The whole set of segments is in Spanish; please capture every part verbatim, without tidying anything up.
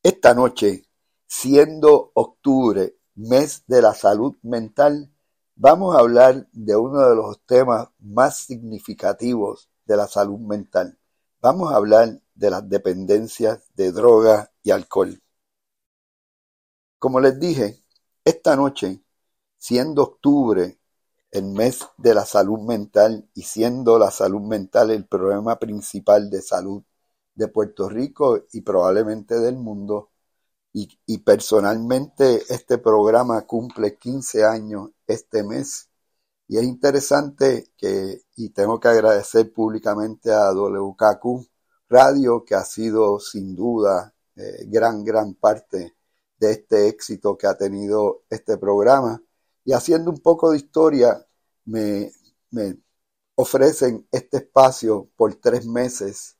Esta noche, siendo octubre, mes de la salud mental, vamos a hablar de uno de los temas más significativos de la salud mental. Vamos a hablar de las dependencias de droga y alcohol. Como les dije, esta noche, siendo octubre, el mes de la salud mental y siendo la salud mental el problema principal de salud de Puerto Rico y probablemente del mundo, y, y personalmente este programa cumple quince años este mes, y es interesante que, y tengo que agradecer públicamente a W K Q Radio, que ha sido sin duda eh, gran, gran parte de este éxito que ha tenido este programa. Y haciendo un poco de historia, me, me ofrecen este espacio por tres meses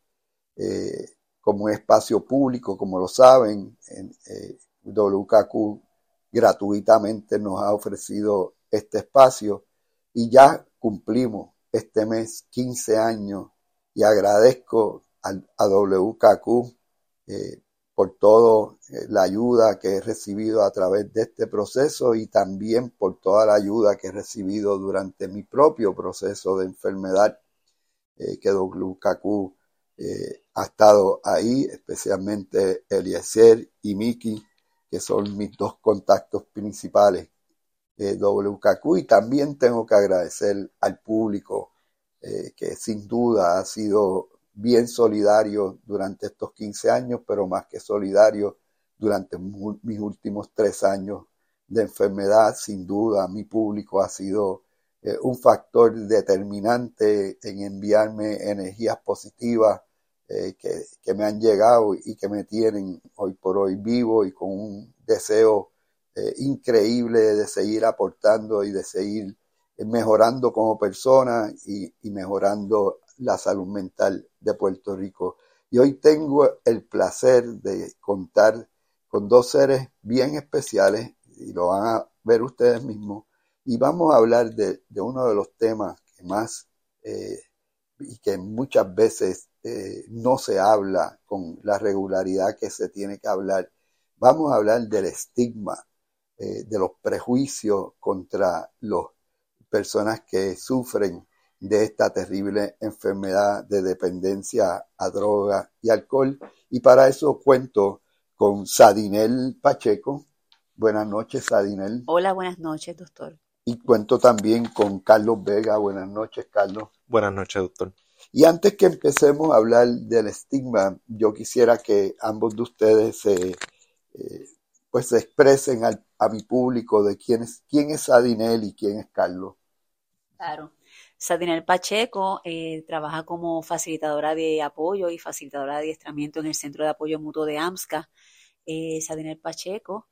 eh, como un espacio público, como lo saben. En, eh, W K Q gratuitamente nos ha ofrecido este espacio y ya cumplimos este mes quince años, y agradezco a, a W K Q eh, por toda eh, la ayuda que he recibido a través de este proceso y también por toda la ayuda que he recibido durante mi propio proceso de enfermedad, eh, que W K Q eh, ha estado ahí, especialmente Eliezer y Miki, que son mis dos contactos principales de W K Q, y también tengo que agradecer al público eh, que sin duda ha sido bien solidario durante estos quince años, pero más que solidario durante mu- mis últimos tres años de enfermedad. Sin duda mi público ha sido eh, un factor determinante en enviarme energías positivas eh, que, que me han llegado y que me tienen hoy por hoy vivo y con un deseo Eh, increíble de seguir aportando y de seguir mejorando como persona y, y mejorando la salud mental de Puerto Rico. Y hoy tengo el placer de contar con dos seres bien especiales, y lo van a ver ustedes mismos, y vamos a hablar de, de uno de los temas que más eh, y que muchas veces eh, no se habla con la regularidad que se tiene que hablar. Vamos a hablar del estigma, eh, de los prejuicios contra las personas que sufren de esta terrible enfermedad de dependencia a droga y alcohol. Y para eso cuento con Sadinel Pacheco. Buenas noches, Sadinel. Hola, buenas noches, doctor. Y cuento también con Carlos Vega. Buenas noches, Carlos. Buenas noches, doctor. Y antes que empecemos a hablar del estigma, yo quisiera que ambos de ustedes se, eh, pues se expresen al, a mi público de quién es, quién es Sadinel y quién es Carlos. Claro. Sadinel Pacheco eh, trabaja como facilitadora de apoyo y facilitadora de adiestramiento en el Centro de Apoyo Mutuo de AMSCA. Eh, Sadinel Pacheco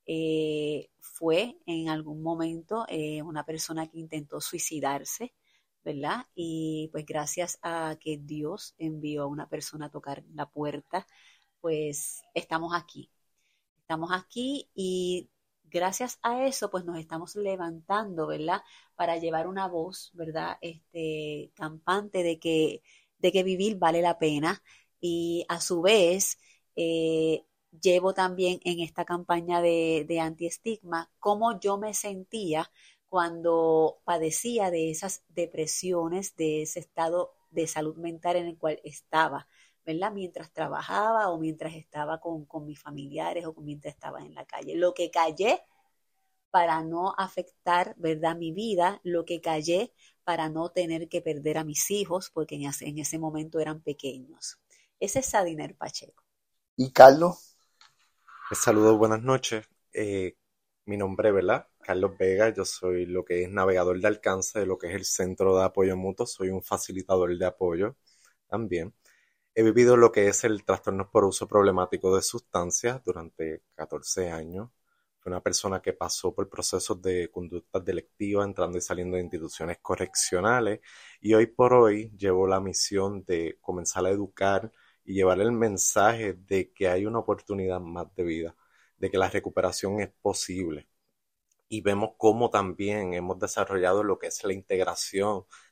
eh, fue en algún momento eh, una persona que intentó suicidarse, ¿verdad? Y pues gracias a que Dios envió a una persona a tocar la puerta, pues estamos aquí. Estamos aquí y gracias a eso, pues nos estamos levantando, ¿verdad? Para llevar una voz, ¿verdad? Este, campante de que, de que vivir vale la pena. Y a su vez, eh, llevo también en esta campaña de, de antiestigma cómo yo me sentía cuando padecía de esas depresiones, de ese estado de salud mental en el cual estaba, ¿verdad? Mientras trabajaba o mientras estaba con, con mis familiares o mientras estaba en la calle. Lo que callé para no afectar, ¿verdad?, mi vida, lo que callé para no tener que perder a mis hijos, porque en ese, en ese momento eran pequeños. Ese es Sadinel Pacheco. ¿Y Carlos? Les saludo, buenas noches. Eh, mi nombre, ¿verdad? Carlos Vega, yo soy lo que es navegador de alcance de lo que es el Centro de Apoyo Mutuo, soy un facilitador de apoyo también. He vivido lo que es el trastorno por uso problemático de sustancias durante catorce años. Fui una persona que pasó por procesos de conductas delictivas, entrando y saliendo de instituciones correccionales, y hoy por hoy llevo la misión de comenzar a educar y llevar el mensaje de que hay una oportunidad más de vida, de que la recuperación es posible. Y vemos cómo también hemos desarrollado lo que es la integración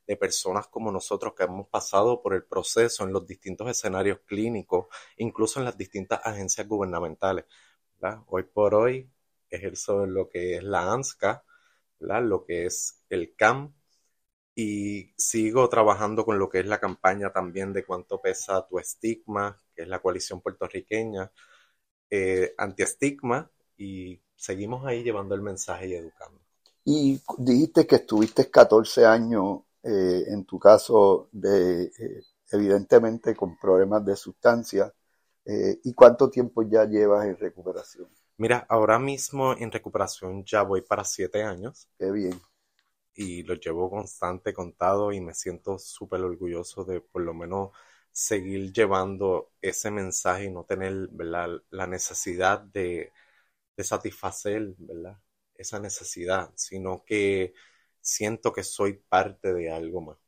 de personas como nosotros que hemos pasado por el proceso en los distintos escenarios clínicos, incluso en las distintas agencias gubernamentales, ¿verdad? Hoy por hoy ejerzo lo que es la ANSCA, ¿verdad? Lo que es el C A M, y sigo trabajando con lo que es la campaña también de Cuánto Pesa Tu Estigma, que es la coalición puertorriqueña eh, anti-estigma, y seguimos ahí llevando el mensaje y educando. Y dijiste que estuviste catorce años, eh, en tu caso, de eh, evidentemente con problemas de sustancia. Eh, ¿y cuánto tiempo ya llevas en recuperación? Mira, ahora mismo en recuperación ya voy para siete años. Qué bien. Y lo llevo constante, contado, y me siento súper orgulloso de por lo menos seguir llevando ese mensaje y no tener, ¿verdad?, la necesidad de, de satisfacer, ¿verdad?, esa necesidad, sino que siento que soy parte de algo más.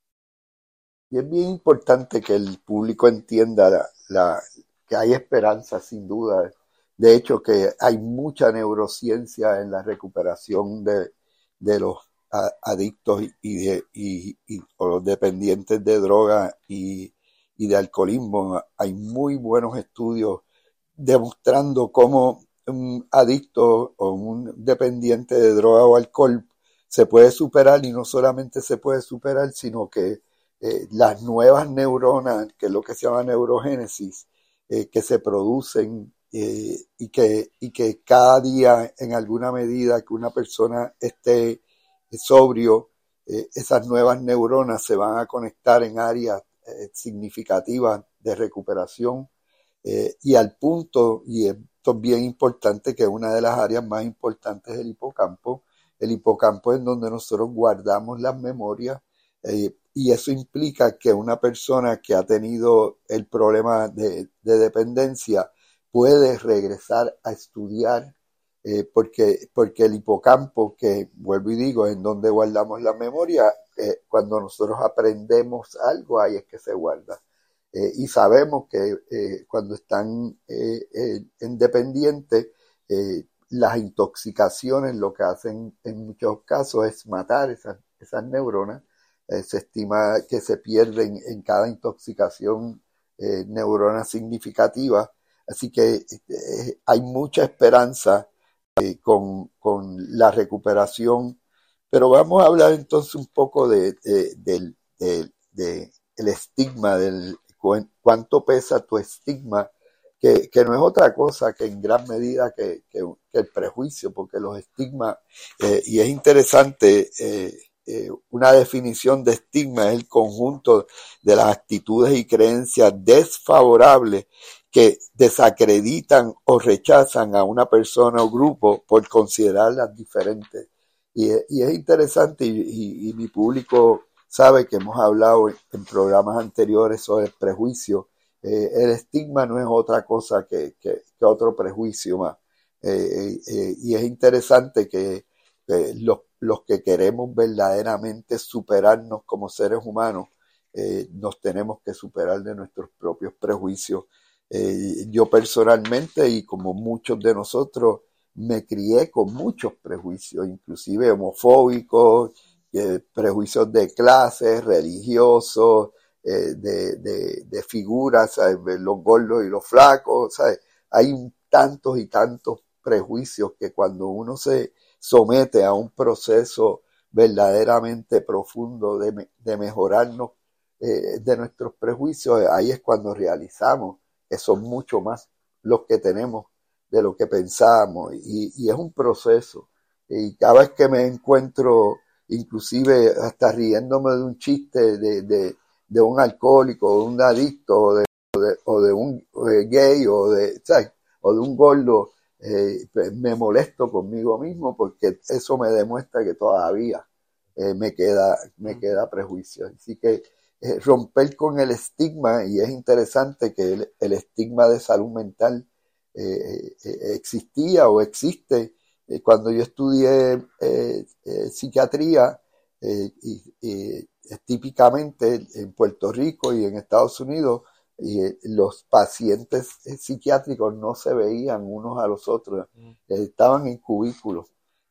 Y es bien importante que el público entienda la, la, que hay esperanza, sin duda. De hecho, que hay mucha neurociencia en la recuperación de, de los a, adictos y, de, y, y o los dependientes de droga y, y de alcoholismo. Hay muy buenos estudios demostrando cómo un adicto o un dependiente de droga o alcohol se puede superar, y no solamente se puede superar, sino que eh, las nuevas neuronas, que es lo que se llama neurogénesis, eh, que se producen eh, y, que, y que cada día, en alguna medida que una persona esté sobrio, eh, esas nuevas neuronas se van a conectar en áreas eh, significativas de recuperación. Eh, y al punto, y esto es bien importante, que una de las áreas más importantes es el hipocampo. El hipocampo es donde nosotros guardamos las memorias, eh, y eso implica que una persona que ha tenido el problema de, de dependencia puede regresar a estudiar, eh, porque, porque el hipocampo, que vuelvo y digo, es en donde guardamos la memoria, eh, cuando nosotros aprendemos algo, ahí es que se guarda. Eh, y sabemos que eh, cuando están eh, eh, en dependiente, eh, las intoxicaciones lo que hacen en muchos casos es matar esas, esas neuronas. Eh, se estima que se pierden en cada intoxicación eh, neuronas significativas. Así que eh, hay mucha esperanza eh, con, con la recuperación. Pero vamos a hablar entonces un poco de, de, de, de, de el estigma, del cuánto pesa tu estigma, que, que no es otra cosa que en gran medida que, que, que el prejuicio, porque los estigmas, eh, y es interesante, eh, eh, una definición de estigma es el conjunto de las actitudes y creencias desfavorables que desacreditan o rechazan a una persona o grupo por considerarlas diferentes. Y, y es interesante, y, y, y mi público sabe que hemos hablado en programas anteriores sobre el prejuicio. Eh, el estigma no es otra cosa que, que, que otro prejuicio más. Eh, eh, y es interesante que eh, los, los que queremos verdaderamente superarnos como seres humanos, eh, nos tenemos que superar de nuestros propios prejuicios. Eh, yo personalmente, y como muchos de nosotros, me crié con muchos prejuicios, inclusive homofóbicos, eh, prejuicios de clases, religiosos, eh, de, de, de figuras, ¿sabes?, los gordos y los flacos, ¿sabes? Hay tantos y tantos prejuicios que cuando uno se somete a un proceso verdaderamente profundo de, de mejorarnos eh, de nuestros prejuicios, ahí es cuando realizamos que son mucho más los que tenemos de lo que pensábamos, y, y es un proceso. Y cada vez que me encuentro, inclusive hasta riéndome de un chiste de, de, de un alcohólico, o de un adicto, o de, o de, o de un gay, o de, ¿sabes?, o de un gordo, eh, me molesto conmigo mismo, porque eso me demuestra que todavía eh, me queda me queda prejuicio. Así que eh, romper con el estigma, y es interesante que el, el estigma de salud mental eh, eh, existía o existe. Eh, cuando yo estudié eh, eh, psiquiatría, eh, y, y típicamente en Puerto Rico y en Estados Unidos, y eh, los pacientes eh, psiquiátricos no se veían unos a los otros, eh, estaban en cubículos,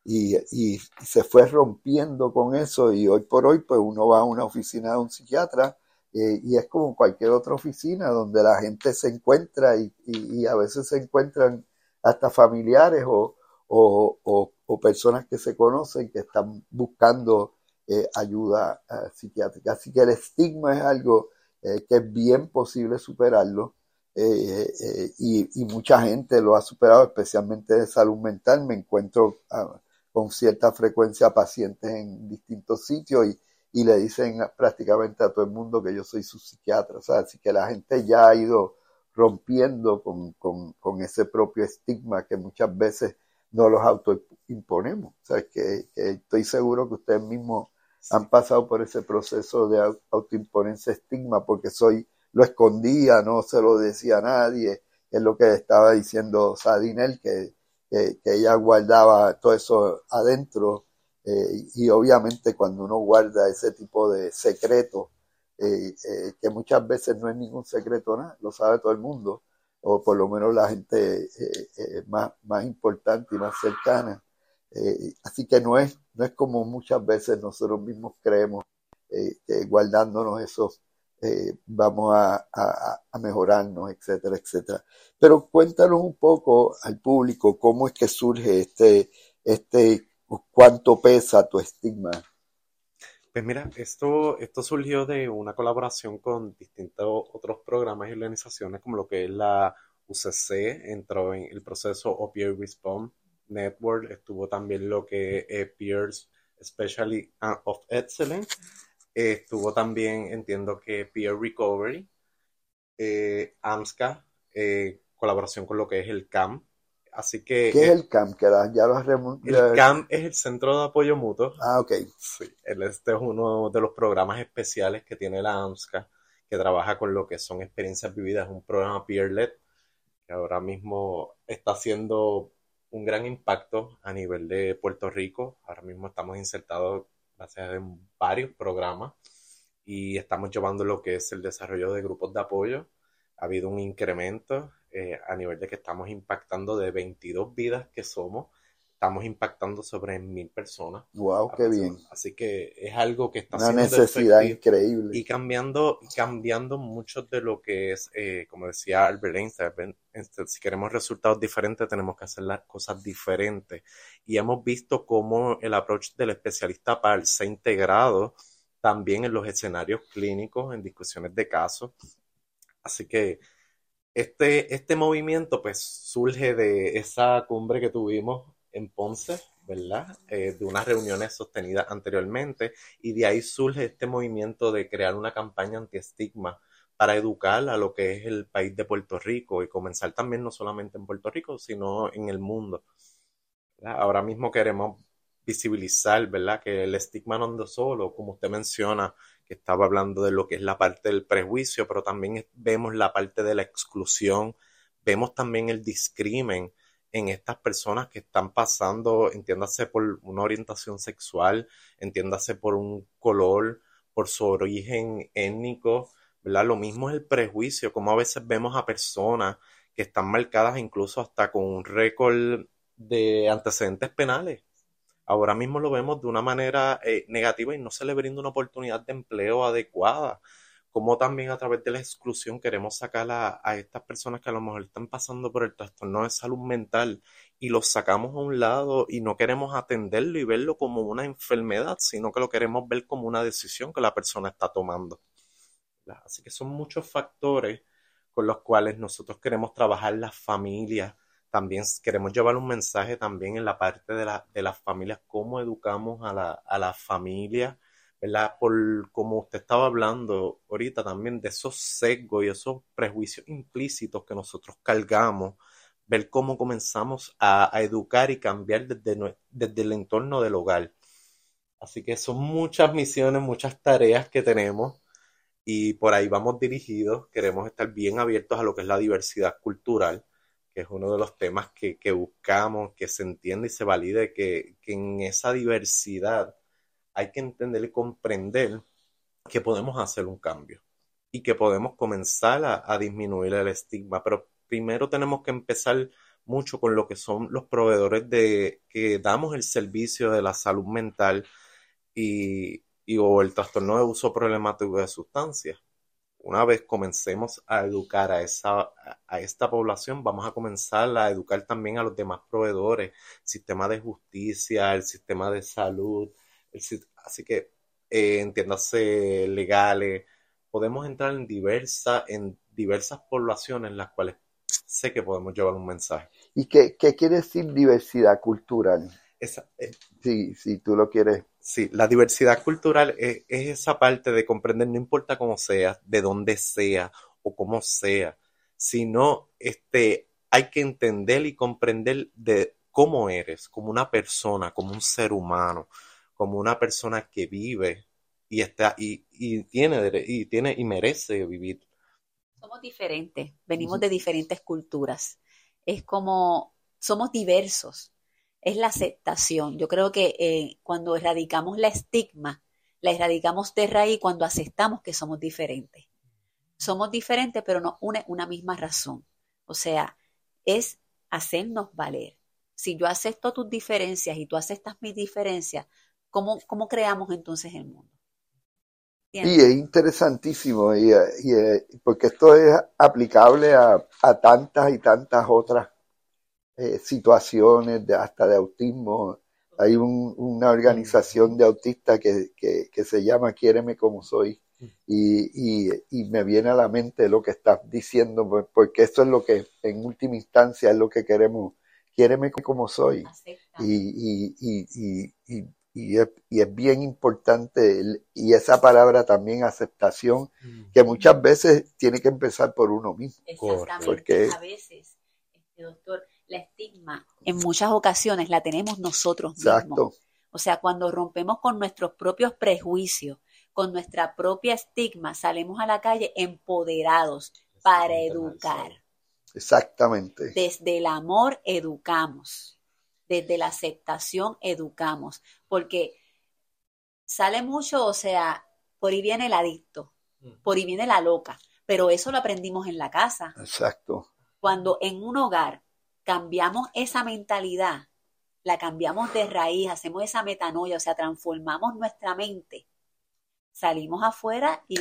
y, y se fue rompiendo con eso y hoy por hoy pues uno va a una oficina de un psiquiatra eh, y es como cualquier otra oficina donde la gente se encuentra y, y, y a veces se encuentran hasta familiares o, o, o, o personas que se conocen que están buscando eh, ayuda eh, psiquiátrica. Así que el estigma es algo eh, que es bien posible superarlo. Eh, eh, y, y mucha gente lo ha superado, especialmente de salud mental. Me encuentro uh, con cierta frecuencia pacientes en distintos sitios y, y le dicen prácticamente a todo el mundo que yo soy su psiquiatra. O sea, así que la gente ya ha ido rompiendo con, con, con ese propio estigma que muchas veces no los autoimponemos. O sea, que, que estoy seguro que ustedes mismos sí. han pasado por ese proceso de autoimponerse estigma porque soy lo escondía, no se lo decía a nadie, es lo que estaba diciendo Sadinel, que, que, que ella guardaba todo eso adentro, eh, y obviamente cuando uno guarda ese tipo de secretos, eh, eh, que muchas veces no es ningún secreto nada, lo sabe todo el mundo, o por lo menos la gente eh, eh, más, más importante y más cercana, eh, así que no es, no es como muchas veces nosotros mismos creemos, eh, que guardándonos esos Eh, vamos a, a, a mejorarnos, etcétera, etcétera. Pero cuéntanos un poco al público cómo es que surge este, este, cuánto pesa tu estigma. Pues mira, esto, esto surgió de una colaboración con distintos otros programas y organizaciones como lo que es la U C C, entró en el proceso Opioid Response Network, estuvo también lo que es Peers Specialty of Excellence, Eh, estuvo también, entiendo que Peer Recovery, eh, AMSCA, eh, colaboración con lo que es el C A M. Así que... ¿Qué es eh, el C A M? Que la, ya lo has remo- el C A M es el Centro de Apoyo Mutuo. Ah, ok. Sí, este es uno de los programas especiales que tiene la AMSCA, que trabaja con lo que son experiencias vividas, es un programa peer-led, que ahora mismo está haciendo un gran impacto a nivel de Puerto Rico. Ahora mismo estamos insertados gracias a varios programas y estamos llevando lo que es el desarrollo de grupos de apoyo. Ha habido un incremento eh, a nivel de que estamos impactando de veintidós vidas que somos, estamos impactando sobre mil personas. Wow, qué bien. Así que es algo que está Una siendo necesidad efectivo increíble. y cambiando, cambiando mucho de lo que es, eh, como decía Albert Einstein, si queremos resultados diferentes tenemos que hacer las cosas diferentes. Y hemos visto cómo el approach del especialista P A L se ha integrado también en los escenarios clínicos, en discusiones de casos. Así que este, este movimiento pues surge de esa cumbre que tuvimos en Ponce, ¿verdad? Eh, de unas reuniones sostenidas anteriormente y de ahí surge este movimiento de crear una campaña anti-estigma para educar a lo que es el país de Puerto Rico y comenzar también no solamente en Puerto Rico, sino en el mundo, ¿verdad? Ahora mismo queremos visibilizar, ¿verdad? Que el estigma no anda solo, como usted menciona, que estaba hablando de lo que es la parte del prejuicio, pero también vemos la parte de la exclusión, vemos también el discrimen en estas personas que están pasando, entiéndase por una orientación sexual, entiéndase por un color, por su origen étnico, ¿verdad? Lo mismo es el prejuicio, como a veces vemos a personas que están marcadas incluso hasta con un récord de antecedentes penales. Ahora mismo lo vemos de una manera eh, negativa y no se le brinda una oportunidad de empleo adecuada. Como también a través de la exclusión queremos sacar a, a estas personas que a lo mejor están pasando por el trastorno de salud mental y los sacamos a un lado y no queremos atenderlo y verlo como una enfermedad, sino que lo queremos ver como una decisión que la persona está tomando. Así que son muchos factores con los cuales nosotros queremos trabajar las familias. También queremos llevar un mensaje también en la parte de, la, de las familias, cómo educamos a la, a la familia, ¿verdad? Por como usted estaba hablando ahorita también de esos sesgos y esos prejuicios implícitos que nosotros cargamos, ver cómo comenzamos a, a educar y cambiar desde, desde el entorno del hogar. Así que son muchas misiones, muchas tareas que tenemos y por ahí vamos dirigidos. Queremos estar bien abiertos a lo que es la diversidad cultural, que es uno de los temas que, que buscamos, que se entienda y se valide que, que en esa diversidad hay que entender y comprender que podemos hacer un cambio y que podemos comenzar a, a disminuir el estigma, pero primero tenemos que empezar mucho con lo que son los proveedores de que damos el servicio de la salud mental y, y o el trastorno de uso problemático de sustancias. Una vez comencemos a educar a, esa, a esta población, vamos a comenzar a educar también a los demás proveedores, sistema de justicia, el sistema de salud, el, así que eh, entiéndase legales, podemos entrar en, diversa, en diversas poblaciones en las cuales sé que podemos llevar un mensaje. ¿Y qué, qué quiere decir diversidad cultural? Esa, eh, sí, si tú lo quieres. Sí, la diversidad cultural es, es esa parte de comprender, no importa cómo sea, de dónde sea o cómo sea, sino este, hay que entender y comprender de cómo eres, como una persona, como un ser humano, como una persona que vive y está y, y tiene y tiene y merece vivir. Somos diferentes, venimos de diferentes culturas. Es como somos diversos. Es la aceptación. Yo creo que eh, cuando erradicamos la estigma, la erradicamos de raíz cuando aceptamos que somos diferentes. Somos diferentes, pero nos une una misma razón. O sea, es hacernos valer. Si yo acepto tus diferencias y tú aceptas mis diferencias, ¿cómo, cómo creamos entonces el mundo? Sí, es interesantísimo y, y, porque esto es aplicable a, a tantas y tantas otras Eh, situaciones de, hasta de autismo. Hay un, una organización de autistas que, que, que se llama Quiéreme como soy y, y, y me viene a la mente lo que estás diciendo, porque eso es lo que en última instancia es lo que queremos. Quiéreme como soy y, y, y, y, y, y, es, y es bien importante el, y esa palabra también aceptación que muchas veces tiene que empezar por uno mismo. Exactamente, porque a veces este doctor, la estigma en muchas ocasiones la tenemos nosotros mismos. Exacto. O sea, cuando rompemos con nuestros propios prejuicios, con nuestra propia estigma, salimos a la calle empoderados para educar. Exactamente. Desde el amor educamos, desde la aceptación educamos, porque sale mucho, o sea, por ahí viene el adicto, por ahí viene la loca, pero eso lo aprendimos en la casa. Exacto. Cuando en un hogar cambiamos esa mentalidad, la cambiamos de raíz, hacemos esa metanoia, o sea, transformamos nuestra mente, salimos afuera y,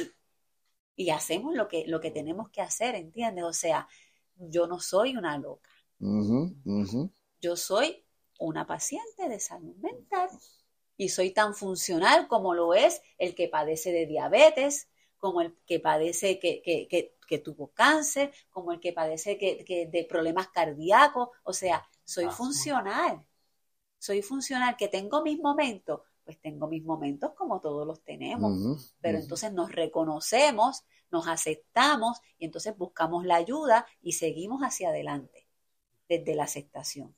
y hacemos lo que, lo que tenemos que hacer, ¿entiendes? O sea, yo no soy una loca. Uh-huh, uh-huh. Yo soy una paciente de salud mental y soy tan funcional como lo es el que padece de diabetes, como el que padece que, que, que, que tuvo cáncer, como el que padece que, que de problemas cardíacos. O sea, soy funcional. Soy funcional. ¿Que tengo mis momentos? Pues tengo mis momentos como todos los tenemos. Uh-huh, Pero uh-huh. entonces nos reconocemos, nos aceptamos y entonces buscamos la ayuda y seguimos hacia adelante desde la aceptación.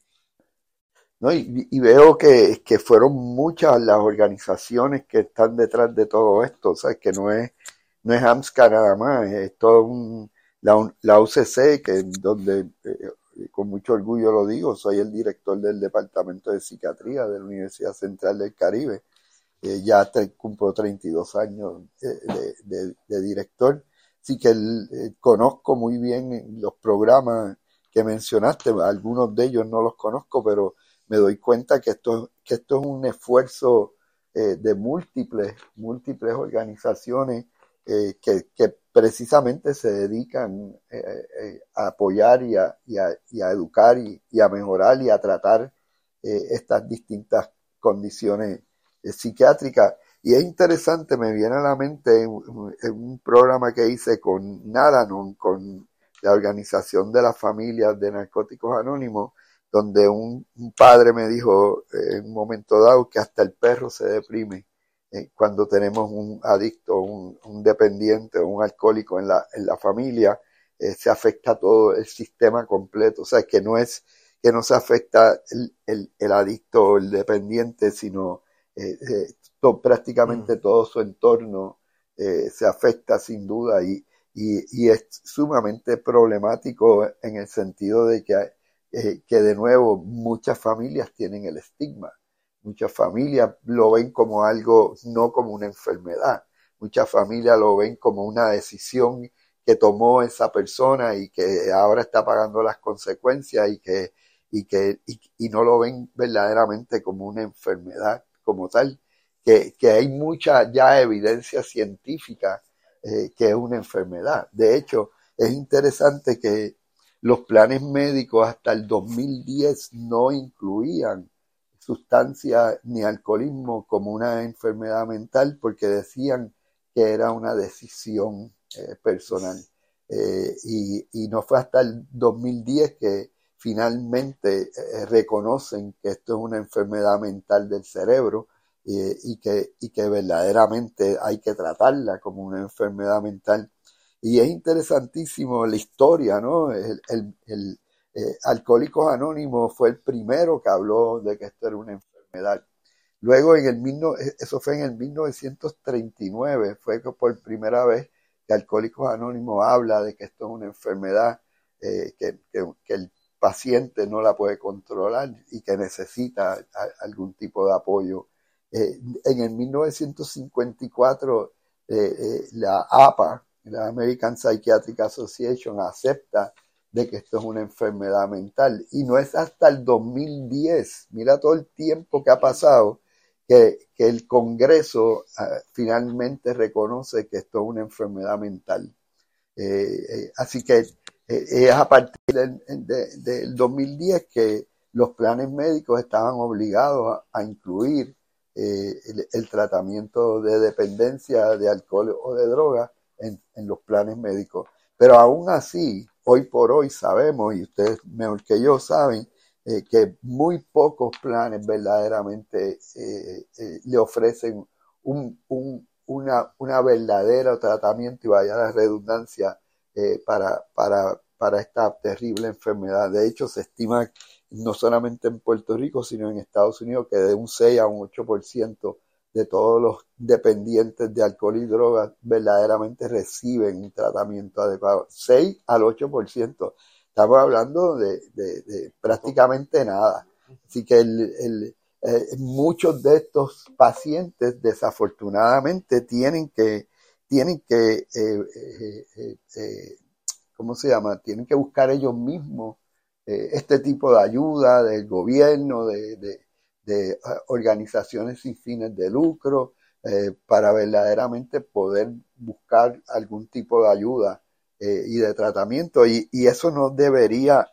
No, y, y veo que, que fueron muchas las organizaciones que están detrás de todo esto. O sea, que no es No es AMSCA nada más, es todo un, la, la U C C, que donde eh, con mucho orgullo lo digo, soy el director del Departamento de Psiquiatría de la Universidad Central del Caribe. Eh, ya te, cumplo treinta y dos años eh, de, de, de director. Así que el, eh, conozco muy bien los programas que mencionaste, algunos de ellos no los conozco, pero me doy cuenta que esto, que esto es un esfuerzo eh, de múltiples, múltiples organizaciones Eh, que, que precisamente se dedican eh, eh, a apoyar y a, y a, y a educar y, y a mejorar y a tratar eh, estas distintas condiciones eh, psiquiátricas. Y es interesante, me viene a la mente en, en un programa que hice con Nadanon, con la Organización de las Familias de Narcóticos Anónimos, donde un, un padre me dijo eh, en un momento dado que hasta el perro se deprime cuando tenemos un adicto, un, un dependiente o un alcohólico en la, en la familia, eh, se afecta todo el sistema completo. O sea, que no es que no se afecta el, el, el adicto o el dependiente, sino eh, eh, to, prácticamente mm. todo su entorno eh, se afecta sin duda y, y, y es sumamente problemático en el sentido de que, eh, que de nuevo muchas familias tienen el estigma. Muchas familias lo ven como algo, no como una enfermedad. Muchas familias lo ven como una decisión que tomó esa persona y que ahora está pagando las consecuencias y que, y que y, y no lo ven verdaderamente como una enfermedad como tal, que, que hay mucha ya evidencia científica eh, que es una enfermedad. De hecho, es interesante que los planes médicos hasta el dos mil diez no incluían sustancias ni alcoholismo como una enfermedad mental porque decían que era una decisión eh, personal. Eh, y, y no fue hasta el dos mil diez que finalmente eh, reconocen que esto es una enfermedad mental del cerebro eh, y, que, y que verdaderamente hay que tratarla como una enfermedad mental. Y es interesantísimo la historia, ¿no? El, el, el eh, Alcohólicos Anónimos fue el primero que habló de que esto era una enfermedad. Luego, en el, eso fue en el mil novecientos treinta y nueve, fue que por primera vez que Alcohólicos Anónimos habla de que esto es una enfermedad eh, que, que, que el paciente no la puede controlar y que necesita a, algún tipo de apoyo. Eh, en el mil novecientos cincuenta y cuatro, eh, eh, la A P A, la American Psychiatric Association, acepta de que esto es una enfermedad mental. Y no es hasta el dos mil diez, mira todo el tiempo que ha pasado, que, que el Congreso uh, finalmente reconoce que esto es una enfermedad mental. Eh, eh, así que eh, es a partir del, de, del dos mil diez que los planes médicos estaban obligados a, a incluir eh, el, el tratamiento de dependencia de alcohol o de droga en, en los planes médicos. Pero aún así, hoy por hoy sabemos, y ustedes mejor que yo saben, eh, que muy pocos planes verdaderamente eh, eh, le ofrecen un, un, una, una verdadero tratamiento, y vaya la redundancia, eh, para, para, para esta terrible enfermedad. De hecho, se estima no solamente en Puerto Rico, sino en Estados Unidos, que de un seis a un ocho por ciento de todos los dependientes de alcohol y drogas verdaderamente reciben un tratamiento adecuado. seis al ocho por ciento. Estamos hablando de, de, de prácticamente nada. Así que el, el, eh, muchos de estos pacientes desafortunadamente tienen que, tienen que eh, eh, eh, eh, ¿cómo se llama? Tienen que buscar ellos mismos eh, este tipo de ayuda del gobierno, de, de de organizaciones sin fines de lucro, eh, para verdaderamente poder buscar algún tipo de ayuda eh, y de tratamiento. Y, y eso no debería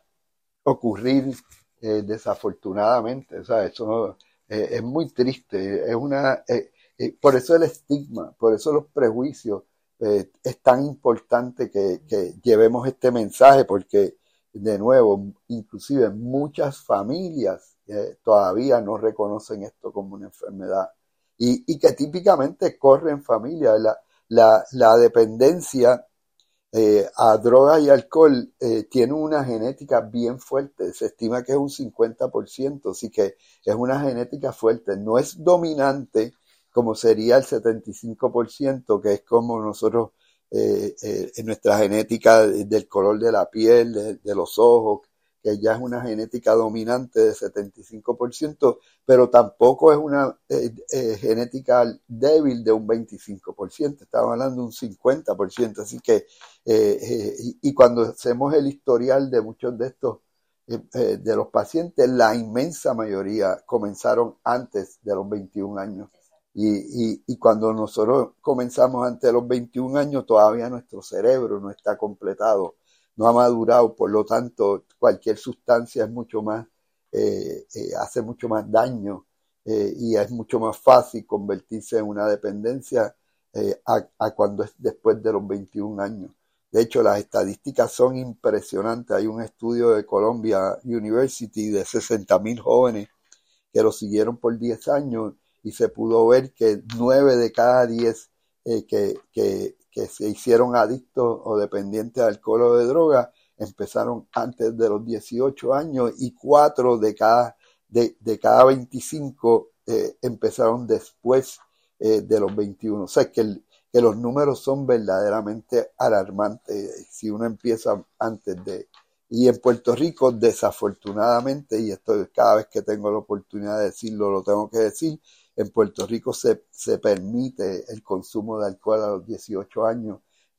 ocurrir eh, desafortunadamente. O sea, eso eh, es muy triste. Es una, eh, eh, por eso el estigma, por eso los prejuicios, eh, es tan importante que, que llevemos este mensaje, porque de nuevo, inclusive muchas familias eh, todavía no reconocen esto como una enfermedad y, y que típicamente corre en familia. La, la, la dependencia eh, a drogas y alcohol eh, tiene una genética bien fuerte, se estima que es un cincuenta por ciento, así que es una genética fuerte, no es dominante como sería el setenta y cinco por ciento, que es como nosotros Eh, eh, en nuestra genética del color de la piel, de, de los ojos, que ya es una genética dominante de setenta y cinco por ciento, pero tampoco es una eh, eh, genética débil de un veinticinco por ciento, estamos hablando de un cincuenta por ciento, así que, eh, eh, y, y cuando hacemos el historial de muchos de estos, eh, eh, de los pacientes, la inmensa mayoría comenzaron antes de los veintiún años. Y, y, y cuando nosotros comenzamos antes de los veintiún años, todavía nuestro cerebro no está completado, no ha madurado, por lo tanto, cualquier sustancia es mucho más, eh, eh, hace mucho más daño eh, y es mucho más fácil convertirse en una dependencia eh, a, a cuando es después de los veintiún años. De hecho, las estadísticas son impresionantes. Hay un estudio de Columbia University de sesenta mil jóvenes que lo siguieron por diez años, y se pudo ver que nueve de cada diez eh, que, que, que se hicieron adictos o dependientes de alcohol o de droga empezaron antes de los dieciocho años, y cuatro de cada, de, de cada veinticinco eh, empezaron después eh, de los veintiuno. O sea, que, el, que los números son verdaderamente alarmantes si uno empieza antes de... Y en Puerto Rico, desafortunadamente, y esto cada vez que tengo la oportunidad de decirlo, lo tengo que decir, en Puerto Rico se, se permite el consumo de alcohol a los dieciocho años,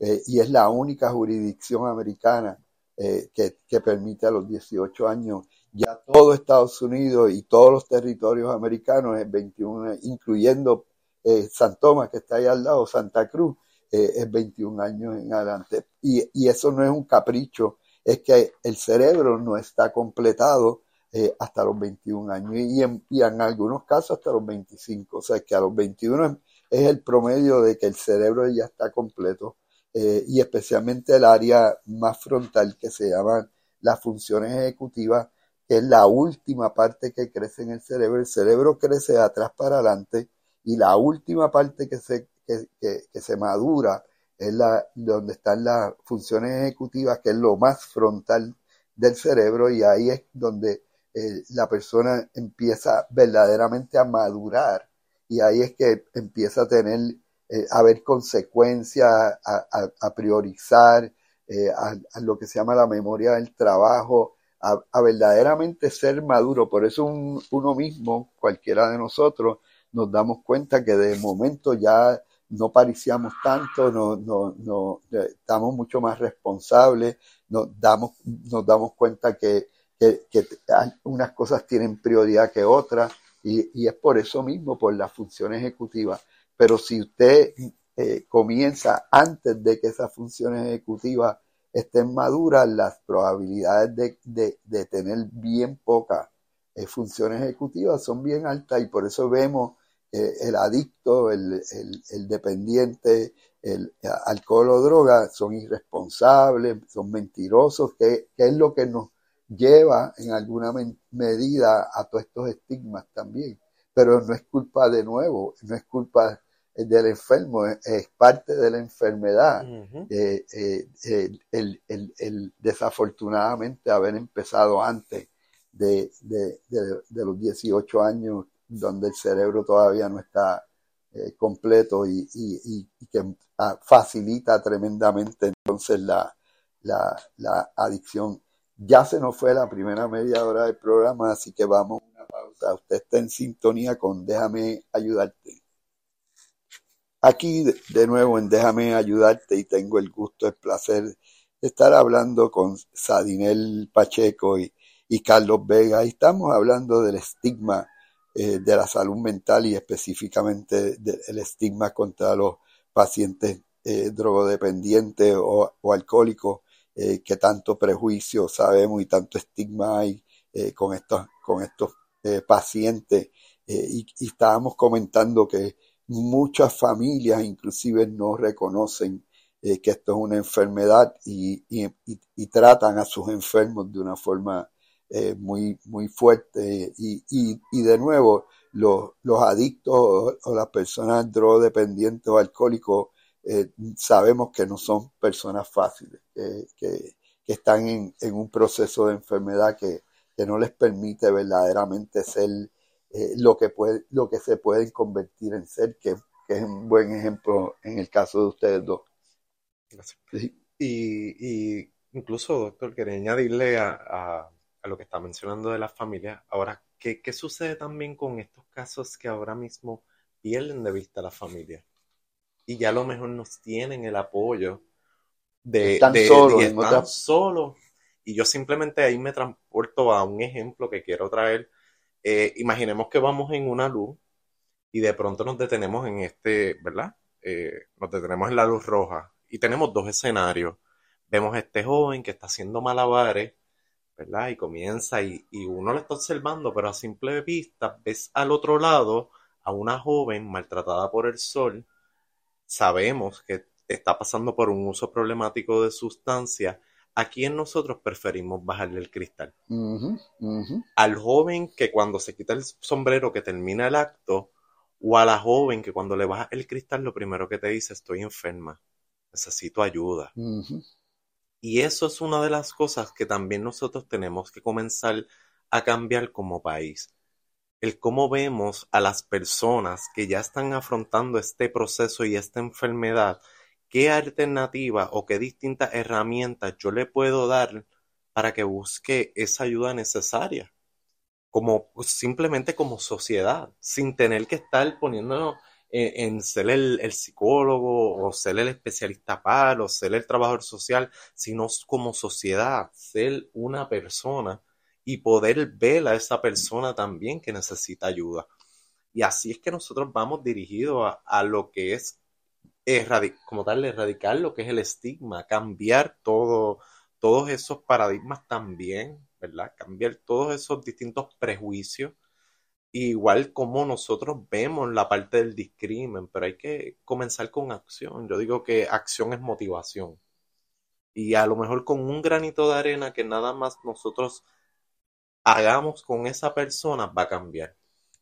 eh, y es la única jurisdicción americana eh, que, que permite a los dieciocho años. Ya todo Estados Unidos y todos los territorios americanos es veintiuno, incluyendo eh, San Tomás, que está ahí al lado, Santa Cruz, eh, es veintiún años en adelante. Y, y eso no es un capricho, es que el cerebro no está completado eh, hasta los veintiún años y en, y en algunos casos hasta los veinticinco. O sea, que a los veintiuno es, es el promedio de que el cerebro ya está completo eh, y especialmente el área más frontal que se llama las funciones ejecutivas, que es la última parte que crece en el cerebro. El cerebro crece de atrás para adelante y la última parte que se, que, que, que se madura es la, donde están las funciones ejecutivas, que es lo más frontal del cerebro, y ahí es donde eh, la persona empieza verdaderamente a madurar, y ahí es que empieza a tener, eh, a ver consecuencias, a, a, a priorizar, eh, a, a lo que se llama la memoria del trabajo, a, a verdaderamente ser maduro. Por eso un, uno mismo, cualquiera de nosotros, nos damos cuenta que de momento ya no pariciamos tanto, no, no, no, estamos mucho más responsables, nos damos, nos damos cuenta que, que, que unas cosas tienen prioridad que otras, y, y es por eso mismo, por la función ejecutiva. Pero si usted eh, comienza antes de que esas funciones ejecutivas estén maduras, las probabilidades de, de, de tener bien pocas eh, funciones ejecutivas son bien altas, y por eso vemos eh, el adicto, el, el, el dependiente, el alcohol o droga, son irresponsables, son mentirosos, que, que es lo que nos lleva en alguna men- medida a todos estos estigmas también. Pero no es culpa, de nuevo, no es culpa del enfermo, es, es parte de la enfermedad. Ujú. eh, eh, el, el, el, el desafortunadamente haber empezado antes de, de, de, de los dieciocho años, donde el cerebro todavía no está eh, completo, y, y, y que ah, facilita tremendamente entonces la, la, la adicción. Ya se nos fue la primera media hora del programa, así que vamos a una pausa. Usted está en sintonía con Déjame Ayudarte. Aquí de, de nuevo en Déjame Ayudarte, y tengo el gusto, el placer de estar hablando con Sadinel Pacheco y, y Carlos Vega, y estamos hablando del estigma eh, de la salud mental, y específicamente del estigma contra los pacientes eh, drogodependientes o, o alcohólicos, eh, que tanto prejuicio sabemos y tanto estigma hay eh, con estos, con estos eh, pacientes. Eh, y, y estábamos comentando que muchas familias inclusive no reconocen eh, que esto es una enfermedad, y, y, y, y tratan a sus enfermos de una forma eh, muy, muy fuerte. Y, y, y de nuevo, los, los adictos o, o las personas drogodependientes o alcohólicos, eh, sabemos que no son personas fáciles, eh, que, que están en, en un proceso de enfermedad que, que no les permite verdaderamente ser eh, lo que puede, lo que se pueden convertir en ser, que, que es un buen ejemplo en el caso de ustedes dos. Gracias. Sí. Y, y incluso, doctor, quería añadirle a, a, a lo que está mencionando de la familia. Ahora, ¿qué, qué sucede también con estos casos que ahora mismo pierden de vista a la familia? Y ya a lo mejor nos tienen el apoyo de, Están de, y solos en están otras. solos. Y yo simplemente ahí me transporto a un ejemplo que quiero traer. Eh, imaginemos que vamos en una luz y de pronto nos detenemos en este, ¿verdad? Eh, nos detenemos en la luz roja y tenemos dos escenarios. Vemos a este joven que está haciendo malabares, ¿verdad? Y comienza y, y uno lo está observando, pero a simple vista ves al otro lado a una joven maltratada por el sol. Sabemos que está pasando por un uso problemático de sustancia. ¿A quién nosotros preferimos bajarle el cristal? Uh-huh, uh-huh. ¿Al joven que cuando se quita el sombrero que termina el acto, o a la joven que cuando le baja el cristal lo primero que te dice: estoy enferma, necesito ayuda? Uh-huh. Y eso es una de las cosas que también nosotros tenemos que comenzar a cambiar como país. El cómo vemos a las personas que ya están afrontando este proceso y esta enfermedad, qué alternativa o qué distintas herramientas yo le puedo dar para que busque esa ayuda necesaria, como simplemente como sociedad, sin tener que estar poniéndonos en, en ser el, el psicólogo o ser el especialista P A R o ser el trabajador social, sino como sociedad, ser una persona y poder ver a esa persona también que necesita ayuda. Y así es que nosotros vamos dirigidos a, a lo que es, erradic como tal, erradicar lo que es el estigma, cambiar todo, todos esos paradigmas también, ¿verdad? Cambiar todos esos distintos prejuicios. Igual como nosotros vemos la parte del discrimen, pero hay que comenzar con acción. Yo digo que acción es motivación. Y a lo mejor con un granito de arena que nada más nosotros hagamos con esa persona va a cambiar.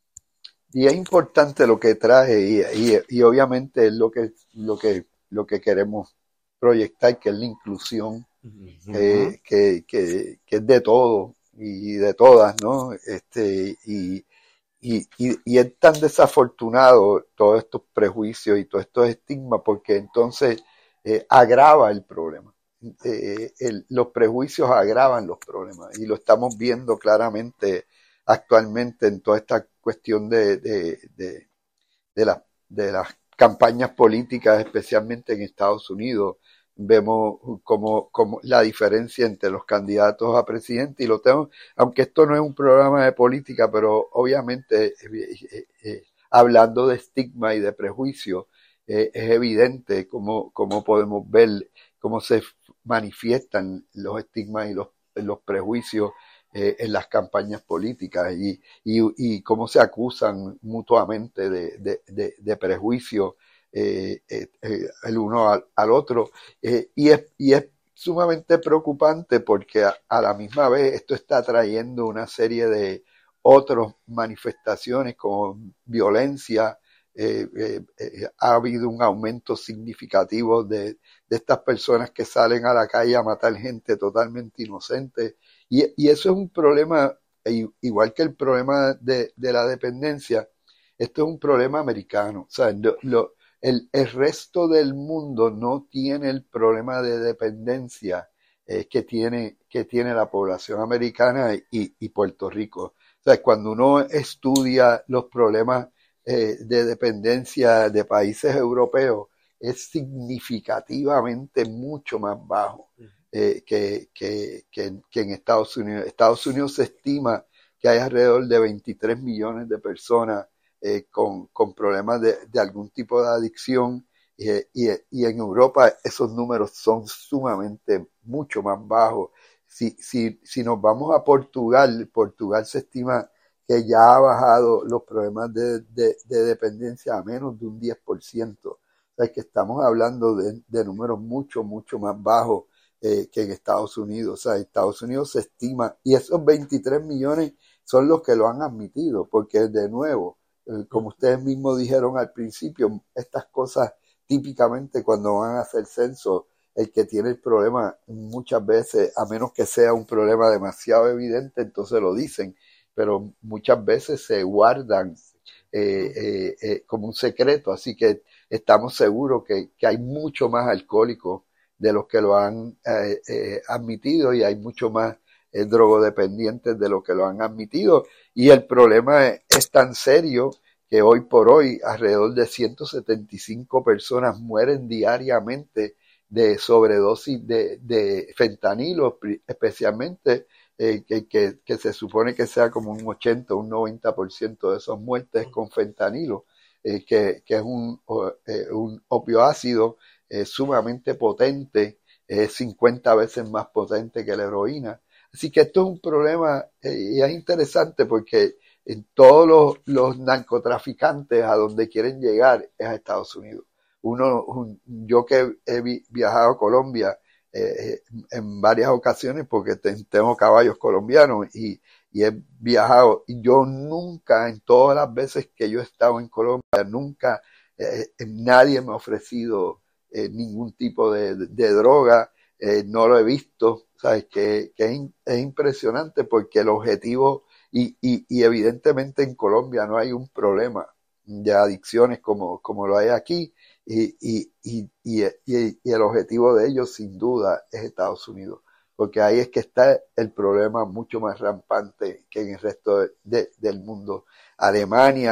Y es importante lo que traje y, y, y obviamente es lo que, lo, que, lo que queremos proyectar, que es la inclusión, Uh-huh. eh, que, que, que es de todo y de todas, ¿no? Este, y, y, y, y es tan desafortunado todos estos prejuicios y todos estos estigmas porque entonces eh, agrava el problema. Eh, el, los prejuicios agravan los problemas y lo estamos viendo claramente actualmente en toda esta cuestión de, de, de, de, la, de las campañas políticas, especialmente en Estados Unidos. Vemos como, como la diferencia entre los candidatos a presidente y lo tengo, aunque esto no es un programa de política, pero obviamente eh, eh, eh, hablando de estigma y de prejuicio, eh, es evidente cómo, cómo podemos ver cómo se manifiestan los estigmas y los, los prejuicios eh, en las campañas políticas y, y, y cómo se acusan mutuamente de, de, de, de prejuicios eh, eh, eh, el uno al, al otro. Eh, y, es, y es sumamente preocupante porque a, a la misma vez esto está trayendo una serie de otras manifestaciones como violencia. Eh, eh, eh, ha habido un aumento significativo de, de estas personas que salen a la calle a matar gente totalmente inocente. Y, y eso es un problema, igual que el problema de, de la dependencia, esto es un problema americano. O sea, lo, lo, el, el resto del mundo no tiene el problema de dependencia eh, que, tiene, que tiene la población americana y, y Puerto Rico. O sea, cuando uno estudia los problemas eh, de dependencia de países europeos, es significativamente mucho más bajo eh, que, que, que, que en Estados Unidos. Estados Unidos se estima que hay alrededor de veintitrés millones de personas eh, con, con problemas de, de algún tipo de adicción eh, y, y en Europa esos números son sumamente mucho más bajos. Si, si, si nos vamos a Portugal, Portugal se estima que ya ha bajado los problemas de, de, de dependencia a menos de un diez por ciento. O sea, que estamos hablando de, de números mucho, mucho más bajos eh, que en Estados Unidos. O sea, Estados Unidos se estima, y esos veintitrés millones son los que lo han admitido, porque de nuevo, eh, como ustedes mismos dijeron al principio, estas cosas típicamente cuando van a hacer censo, el que tiene el problema muchas veces, a menos que sea un problema demasiado evidente, entonces lo dicen, pero muchas veces se guardan eh, eh, eh, como un secreto, así que estamos seguros que, que hay mucho más alcohólicos de los que lo han eh, eh, admitido y hay mucho más eh, drogodependientes de los que lo han admitido y el problema es, es tan serio que hoy por hoy alrededor de ciento setenta y cinco personas mueren diariamente de sobredosis de, de fentanilo, especialmente Eh, que, que, que se supone que sea como un ochenta o un noventa por ciento de esas muertes con fentanilo, eh, que, que es un, eh, un opioácido eh, sumamente potente, eh, cincuenta veces más potente que la heroína. Así que esto es un problema eh, y es interesante porque en todos los, los narcotraficantes a donde quieren llegar es a Estados Unidos. Uno, un, yo que he viajado a Colombia, Eh, en varias ocasiones porque te, tengo caballos colombianos y, y he viajado y yo nunca, en todas las veces que yo he estado en Colombia, nunca eh, nadie me ha ofrecido eh, ningún tipo de, de, de droga, eh, no lo he visto, sabes que, que es, es impresionante porque el objetivo y, y, y evidentemente en Colombia no hay un problema de adicciones como, como lo hay aquí. Y, y, y, y, y el objetivo de ellos sin duda es Estados Unidos, porque ahí es que está el problema mucho más rampante que en el resto de, de, del mundo. Alemania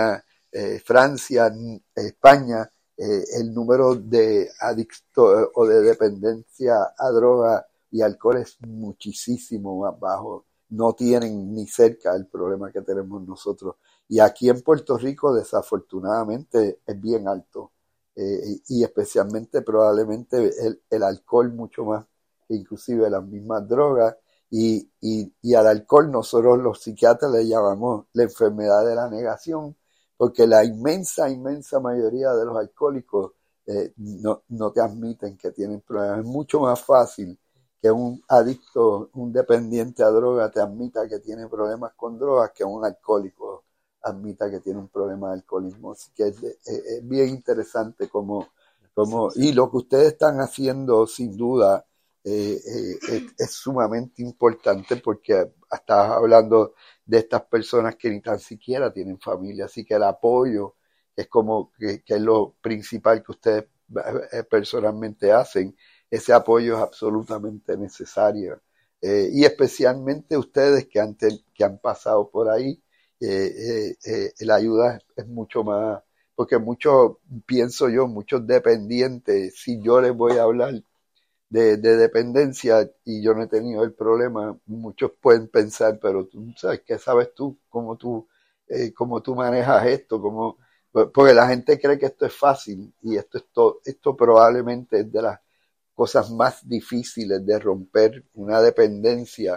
eh, Francia, España, eh, el número de adictos o de dependencia a droga y alcohol es muchísimo más bajo. No tienen ni cerca el problema que tenemos nosotros. Y aquí en Puerto Rico, desafortunadamente, es bien alto. Eh, y especialmente probablemente el, el alcohol mucho más que inclusive las mismas drogas. Y, y, y al alcohol nosotros los psiquiatras le llamamos la enfermedad de la negación, porque la inmensa, inmensa mayoría de los alcohólicos eh, no, no te admiten que tienen problemas. Es mucho más fácil que un adicto, un dependiente a droga te admita que tiene problemas con drogas que un alcohólico admita que tiene un problema de alcoholismo. Así que es, es, es bien interesante como, como, y lo que ustedes están haciendo sin duda eh, eh, es, es sumamente importante, porque estás hablando de estas personas que ni tan siquiera tienen familia, así que el apoyo es como que, que es lo principal que ustedes personalmente hacen. Ese apoyo es absolutamente necesario, eh, y especialmente ustedes que han, ten, que han pasado por ahí, eh, eh, eh, la ayuda es, es mucho más, porque muchos, pienso yo, muchos dependientes, si yo les voy a hablar de, de dependencia y yo no he tenido el problema, muchos pueden pensar, pero tú sabes, ¿qué sabes tú? ¿Cómo tú, eh, cómo tú manejas esto? ¿Cómo? Porque la gente cree que esto es fácil, y esto, es to, esto probablemente es de las cosas más difíciles de romper, una dependencia.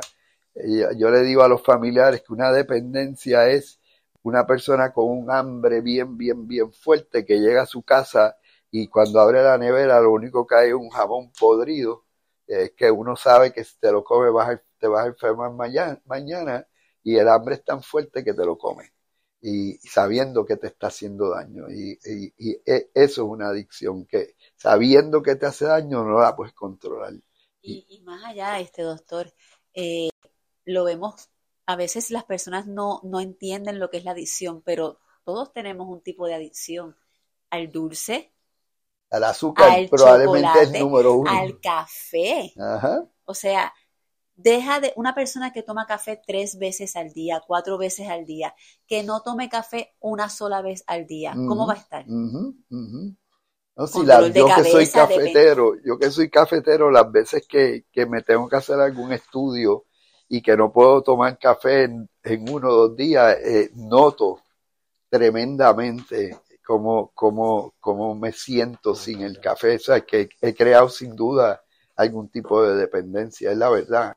Yo le digo a los familiares que una dependencia es una persona con un hambre bien, bien, bien fuerte que llega a su casa y cuando abre la nevera lo único que hay es un jamón podrido, eh, que uno sabe que si te lo comes vas a, te vas a enfermar mañana, mañana, y el hambre es tan fuerte que te lo comes, y sabiendo que te está haciendo daño. Y, y, y eso es una adicción que sabiendo que te hace daño no la puedes controlar. Y, y más allá, este doctor, eh, lo vemos, a veces las personas no, no entienden lo que es la adicción, pero todos tenemos un tipo de adicción al dulce, al azúcar, al probablemente es número uno, al café. Ajá. O sea, deja de una persona que toma café tres veces al día, cuatro veces al día, que no tome café una sola vez al día. Uh-huh, ¿cómo va a estar? Uh-huh, uh-huh. No, si la, yo cabeza, que soy cafetero, de... yo que soy cafetero, las veces que, que me tengo que hacer algún estudio y que no puedo tomar café en, en uno o dos días, eh, noto tremendamente cómo, cómo, cómo me siento sin el café. O sea, que he creado sin duda algún tipo de dependencia, es la verdad.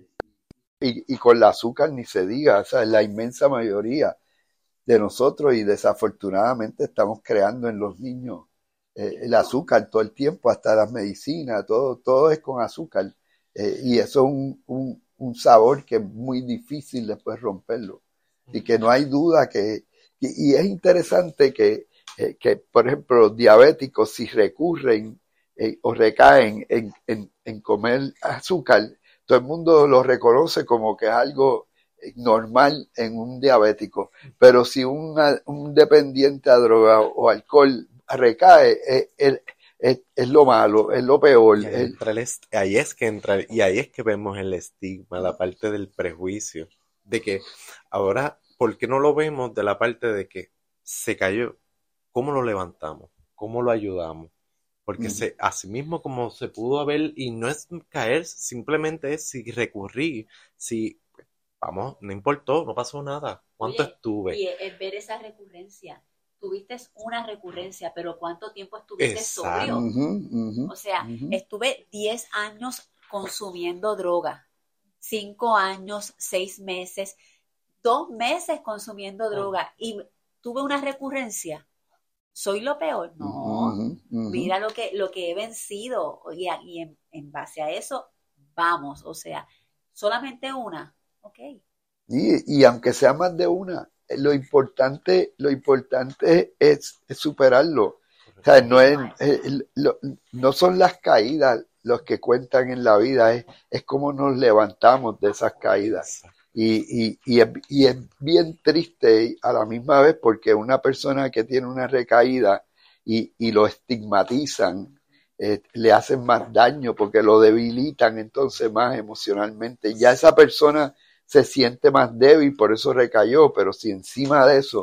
Y, y con el azúcar ni se diga, o sea, la inmensa mayoría de nosotros, y desafortunadamente estamos creando en los niños eh, el azúcar todo el tiempo, hasta las medicinas, todo, todo es con azúcar, eh, y eso es un, un, un sabor que es muy difícil después romperlo, y que no hay duda que, y, y es interesante que, eh, que, por ejemplo, los diabéticos, si recurren eh, o recaen en, en, en comer azúcar, todo el mundo lo reconoce como que es algo normal en un diabético, pero si un, un dependiente a droga o alcohol recae, es, es, es, es lo malo, es lo peor. Y ahí, entra el, ahí es que entra, y ahí es que vemos el estigma, la parte del prejuicio, de que ahora, ¿por qué no lo vemos de la parte de que se cayó? ¿Cómo lo levantamos? ¿Cómo lo ayudamos? Porque mm. se, así mismo como se pudo haber, y no es caer, simplemente es si recurrí, si vamos, no importó, no pasó nada. ¿Cuánto Oye, estuve? Y es ver esa recurrencia. Tuviste una recurrencia, pero ¿cuánto tiempo estuviste Exacto. sobrio? Uh-huh, uh-huh, o sea, uh-huh. estuve diez años consumiendo droga, cinco años, seis meses, dos meses consumiendo droga, y tuve una recurrencia. ¿Soy lo peor? No. Uh-huh, uh-huh. Mira lo que, lo que he vencido, y, y en, en base a eso, vamos, o sea, solamente una. Okay. Y, y aunque sea más de una, lo importante, lo importante es, es superarlo. O sea, no, es, es, lo, no son las caídas los que cuentan en la vida, es, es cómo nos levantamos de esas caídas. Y, y, y, es, y es bien triste a la misma vez, porque una persona que tiene una recaída y, y lo estigmatizan, Eh, le hacen más daño porque lo debilitan entonces más emocionalmente. Ya esa persona se siente más débil, por eso recayó, pero si encima de eso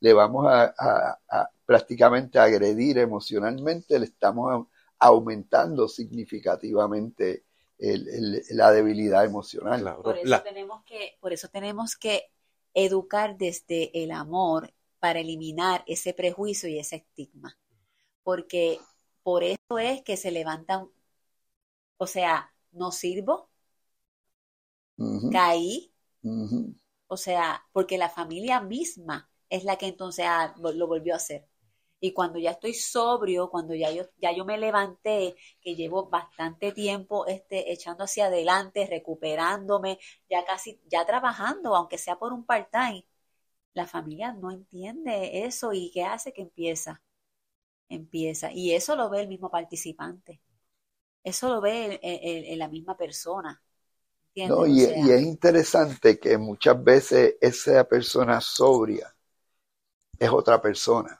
le vamos a, a, a prácticamente agredir emocionalmente, le estamos aumentando significativamente el, el, la debilidad emocional. Claro. Por eso la... tenemos que, por eso tenemos que educar desde el amor para eliminar ese prejuicio y ese estigma. Porque por eso es que se levantan, o sea, no sirvo, uh-huh. caí, uh-huh. o sea, porque la familia misma es la que entonces ah, lo volvió a hacer. Y cuando ya estoy sobrio, cuando ya yo, ya yo me levanté, que llevo bastante tiempo este, echando hacia adelante, recuperándome, ya casi, ya trabajando, aunque sea por un part-time, la familia no entiende eso y ¿qué hace? Que empieza, empieza. Y eso lo ve el mismo participante, eso lo ve el, el, el, la misma persona. No, y, o sea, y es interesante que muchas veces esa persona sobria es otra persona.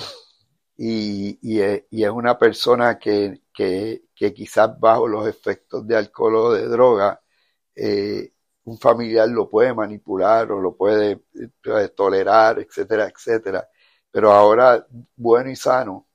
Y, y, es, y es una persona que, que, que quizás bajo los efectos de alcohol o de droga, eh, un familiar lo puede manipular o lo puede eh, tolerar, etcétera, etcétera. Pero ahora, bueno y sano,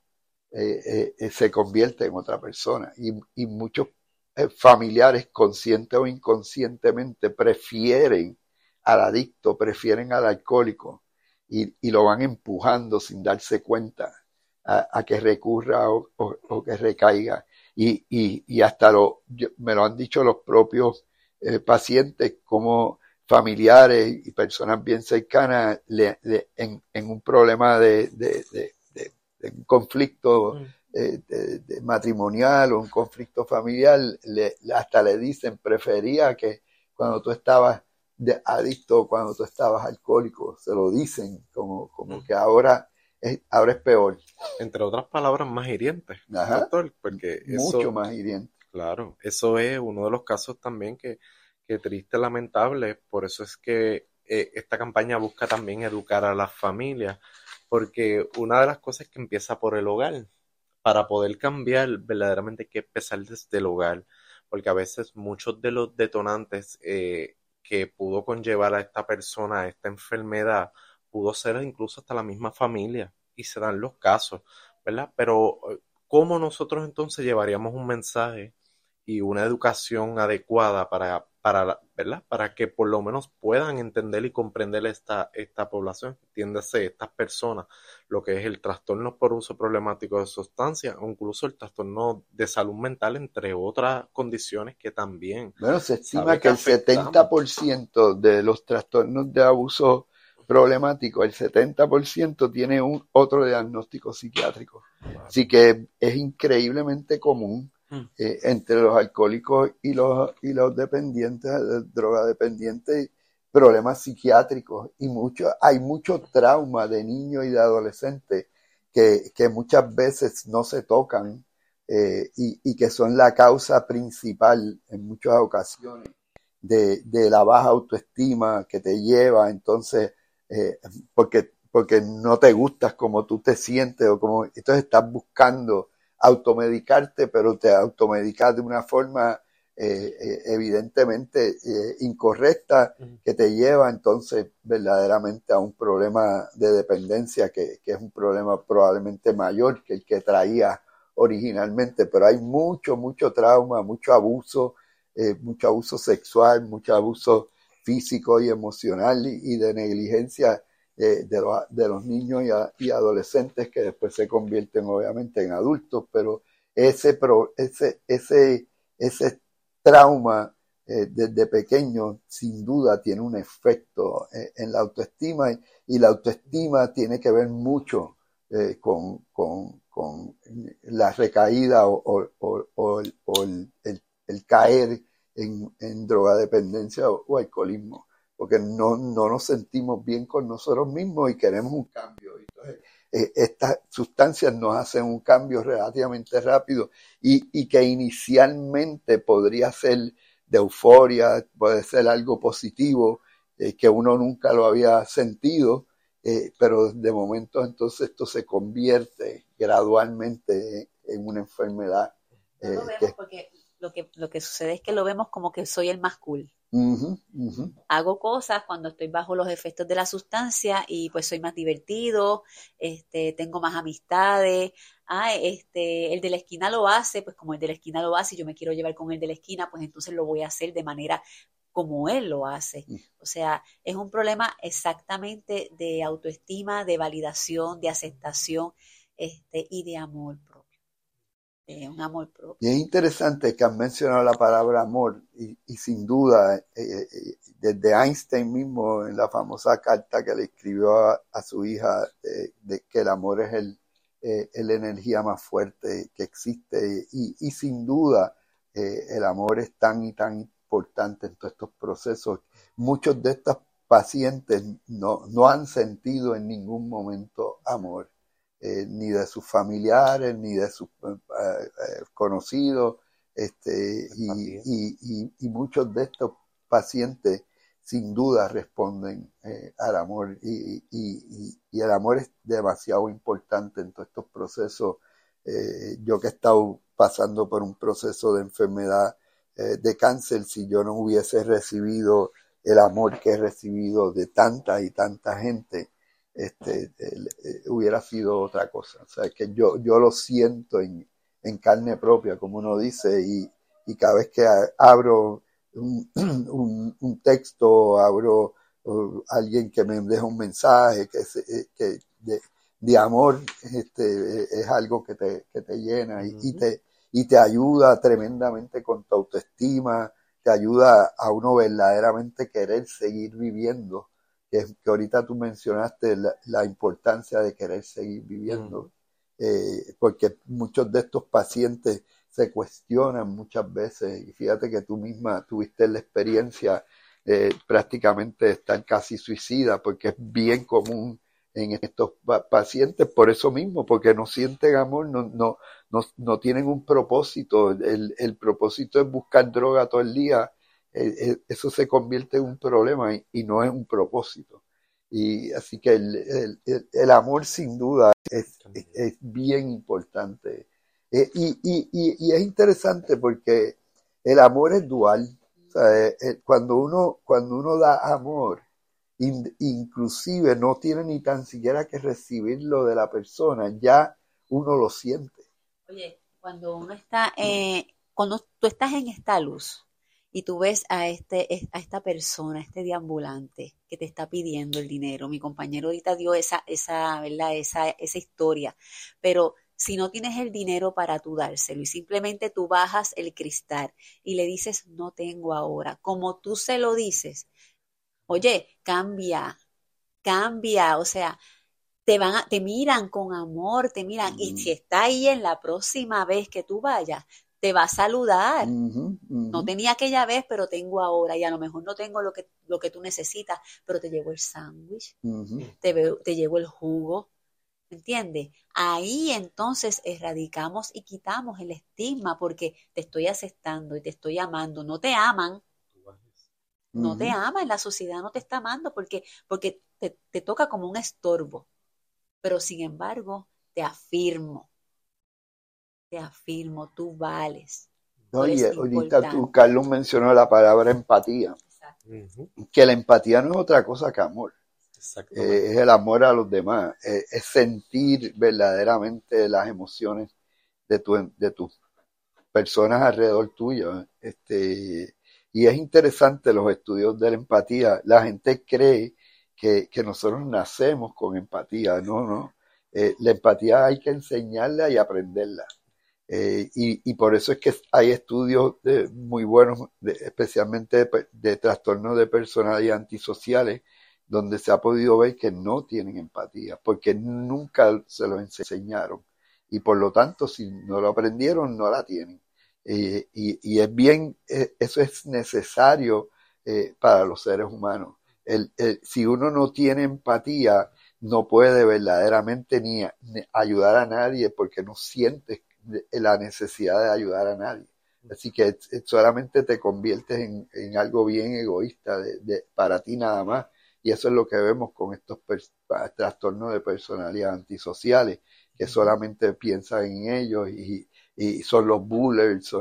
eh, eh, se convierte en otra persona. Y, y muchos eh, familiares, consciente o inconscientemente, prefieren al adicto, prefieren al alcohólico y, y lo van empujando sin darse cuenta. A, a que recurra o, o, o que recaiga. Y, y, y hasta lo, yo, me lo han dicho los propios eh, pacientes, como familiares y personas bien cercanas le, le, en, en un problema de, de, de, de, de un conflicto mm. eh, de, de matrimonial o un conflicto familiar, le, hasta le dicen, prefería que cuando tú estabas de adicto, cuando tú estabas alcohólico, se lo dicen como, como mm. que ahora Es, ahora es peor. Entre otras palabras, más hirientes, Ajá, doctor, porque mucho eso, más hiriente. Claro, eso es uno de los casos también que, que triste, lamentable, por eso es que eh, esta campaña busca también educar a las familias, porque una de las cosas es que empieza por el hogar. Para poder cambiar, verdaderamente hay que empezar desde el hogar, porque a veces muchos de los detonantes eh, que pudo conllevar a esta persona a esta enfermedad pudo ser incluso hasta la misma familia, y se dan los casos, ¿verdad? Pero ¿cómo nosotros entonces llevaríamos un mensaje y una educación adecuada para, para, ¿verdad? Para que por lo menos puedan entender y comprender esta, esta población, entiéndase, estas personas, lo que es el trastorno por uso problemático de sustancias, o incluso el trastorno de salud mental, entre otras condiciones que también... Bueno, se estima que, que el setenta por ciento de los trastornos de abuso problemático, el setenta por ciento tiene un otro diagnóstico psiquiátrico. Así que es increíblemente común eh, entre los alcohólicos y los, y los dependientes, de drogadependientes, problemas psiquiátricos. Y mucho, hay mucho trauma de niños y de adolescentes que, que muchas veces no se tocan eh, y, y que son la causa principal en muchas ocasiones de, de la baja autoestima que te lleva entonces Eh, porque, porque no te gustas como tú te sientes o como, entonces estás buscando automedicarte, pero te automedicas de una forma eh, eh, evidentemente eh, incorrecta que te lleva entonces verdaderamente a un problema de dependencia que, que es un problema probablemente mayor que el que traía originalmente, pero hay mucho, mucho trauma, mucho abuso, eh, mucho abuso sexual, mucho abuso físico y emocional y, y de negligencia eh, de, lo, de los niños y, a, y adolescentes que después se convierten obviamente en adultos, pero ese, pro, ese, ese, ese trauma eh, desde pequeño sin duda tiene un efecto eh, en la autoestima y, y la autoestima tiene que ver mucho eh, con, con, con la recaída o, o, o, o, el, o el, el, el caer En, en drogadependencia o, o alcoholismo, porque no, no nos sentimos bien con nosotros mismos y queremos un cambio. Entonces, eh, estas sustancias nos hacen un cambio relativamente rápido y, y que inicialmente podría ser de euforia, puede ser algo positivo, eh, que uno nunca lo había sentido, eh, pero de momento entonces esto se convierte gradualmente en una enfermedad. No lo vemos que, porque lo que, lo que sucede es que lo vemos como que soy el más cool. Uh-huh, uh-huh. Hago cosas cuando estoy bajo los efectos de la sustancia y pues soy más divertido, este, tengo más amistades. Ah, este, el de la esquina lo hace, pues como el de la esquina lo hace y yo me quiero llevar con el de la esquina, pues entonces lo voy a hacer de manera como él lo hace. O sea, es un problema exactamente de autoestima, de validación, de aceptación, este, y de amor propio. De un amor propio. Y es interesante que han mencionado la palabra amor y, y sin duda, eh, eh, desde Einstein mismo, en la famosa carta que le escribió a, a su hija, eh, de que el amor es el, eh, la energía más fuerte que existe. Y, y sin duda, eh, el amor es tan y tan importante en todos estos procesos. Muchos de estos pacientes no, no han sentido en ningún momento amor. Eh, ni de sus familiares, ni de sus eh, eh, conocidos, este, y, y, y, y muchos de estos pacientes sin duda responden eh, al amor, y, y, y, y el amor es demasiado importante en todos estos procesos. Eh, yo que he estado pasando por un proceso de enfermedad eh, de cáncer, si yo no hubiese recibido el amor que he recibido de tanta y tanta gente, Este, eh, hubiera sido otra cosa. O sea, que yo, yo lo siento en, en carne propia, como uno dice, y, y cada vez que abro un, un, un texto, abro uh, alguien que me deja un mensaje que, que de, de amor, este, es algo que te, que te llena y, uh-huh. y, te, y te ayuda tremendamente con tu autoestima, te ayuda a uno verdaderamente querer seguir viviendo. Que, que ahorita tú mencionaste la, la importancia de querer seguir viviendo, mm. eh, porque muchos de estos pacientes se cuestionan muchas veces, y fíjate que tú misma tuviste la experiencia, eh, prácticamente están casi suicidas, porque es bien común en estos pacientes, por eso mismo, porque no sienten amor, no, no, no, no tienen un propósito, el, el propósito es buscar droga todo el día. Eso se convierte en un problema y, y no es un propósito. Y así que el, el, el, el amor sin duda es, es, es bien importante. Eh, y, y, y, y es interesante porque el amor es dual. O sea, eh, eh, cuando, uno, cuando uno da amor, in, inclusive no tiene ni tan siquiera que recibirlo de la persona, ya uno lo siente. Oye, cuando uno está, eh, cuando tú estás en esta luz, y tú ves a, este, a esta persona, a este deambulante que te está pidiendo el dinero. Mi compañero ahorita dio esa, esa, ¿verdad? Esa, esa historia. Pero si no tienes el dinero para tú dárselo y simplemente tú bajas el cristal y le dices, no tengo ahora, como tú se lo dices, oye, cambia, cambia, o sea, te van a, te miran con amor, te miran, mm. y si está ahí en la próxima vez que tú vayas, te va a saludar. Uh-huh, uh-huh. No tenía aquella vez, pero tengo ahora, y a lo mejor no tengo lo que, lo que tú necesitas, pero te llevo el sándwich, uh-huh. te, te llevo el jugo, ¿entiendes? Ahí entonces erradicamos y quitamos el estigma, porque te estoy aceptando y te estoy amando. No te aman, uh-huh. no te aman, la sociedad no te está amando porque, porque te, te toca como un estorbo, pero sin embargo te afirmo. Te afirmo, tú vales. No, y ahorita tú, Carlos, mencionó la palabra empatía. Exacto. Que la empatía no es otra cosa que amor. Eh, es el amor a los demás. Eh, es sentir verdaderamente las emociones de tu, de tus personas alrededor tuyo. Este, y es interesante los estudios de la empatía. La gente cree que, que nosotros nacemos con empatía. No, no. Eh, la empatía hay que enseñarla y aprenderla. Eh, y, y por eso es que hay estudios de, muy buenos, de, especialmente de, de trastornos de personalidad antisociales, donde se ha podido ver que no tienen empatía, porque nunca se lo enseñaron. Y por lo tanto, si no lo aprendieron, no la tienen. Eh, y, y es bien, eh, eso es necesario eh, para los seres humanos. El, el, si uno no tiene empatía, no puede verdaderamente ni, ni ayudar a nadie, porque no sientes la necesidad de ayudar a nadie. Así que solamente te conviertes en, en algo bien egoísta de, de, para ti nada más. Y eso es lo que vemos con estos per, trastornos de personalidad antisociales, que solamente piensan en ellos y, y son los bullers, son,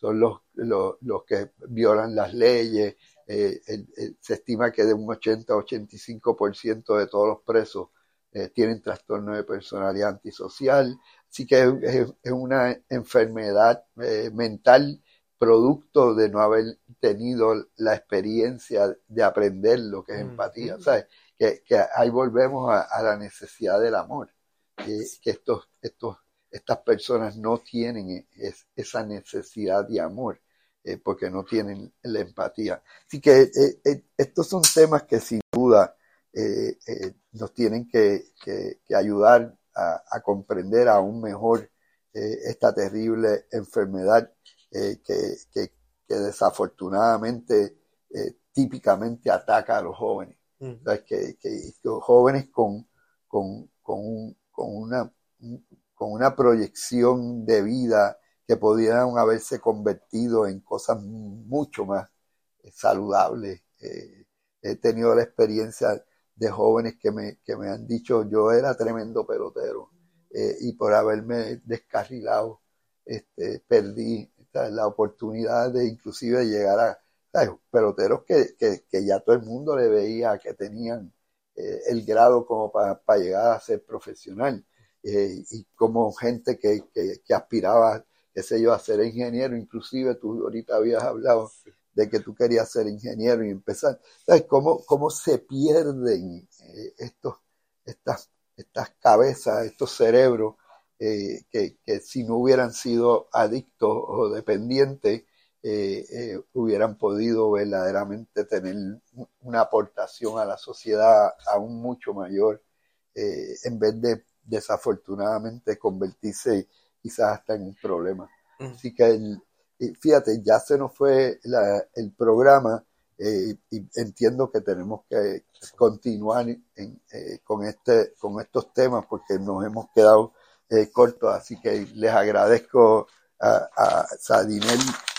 son los, los, los que violan las leyes. Eh, el, el, se estima que de un ochenta a ochenta y cinco por ciento de todos los presos eh, tienen trastorno de personalidad antisocial. Así que es, es, es una enfermedad eh, mental producto de no haber tenido la experiencia de aprender lo que es empatía. O sea, que, que ahí volvemos a, a la necesidad del amor, que, que estos, estos, estas personas no tienen es, esa necesidad de amor, eh, porque no tienen la empatía. Así que eh, eh, estos son temas que sin duda eh, eh, nos tienen que, que, que ayudar a, a comprender aún mejor eh, esta terrible enfermedad eh, que, que, que desafortunadamente eh, típicamente ataca a los jóvenes. Mm. O sea, que, que, que los jóvenes con, con, con, un, con, una, con una proyección de vida que pudieran haberse convertido en cosas mucho más eh, saludables. Eh, he tenido la experiencia de jóvenes que me, que me han dicho, yo era tremendo pelotero eh, y por haberme descarrilado este, perdí ¿sabes? La oportunidad de inclusive llegar a ¿sabes? Peloteros que, que, que ya todo el mundo le veía que tenían eh, el grado como para pa llegar a ser profesional eh, y como gente que, que, que aspiraba, qué sé yo, a ser ingeniero. Inclusive tú ahorita habías hablado de que tú querías ser ingeniero y empezar. ¿Sabes? ¿Cómo, cómo se pierden eh, estos, estas, estas cabezas, estos cerebros eh, que, que si no hubieran sido adictos o dependientes, eh, eh, hubieran podido verdaderamente tener una aportación a la sociedad aún mucho mayor, eh, en vez de desafortunadamente convertirse quizás hasta en un problema. Mm. Así que el, fíjate, ya se nos fue la, el programa eh, y entiendo que tenemos que continuar en, eh, con, este, con estos temas porque nos hemos quedado eh, cortos, así que les agradezco a, a Sadinel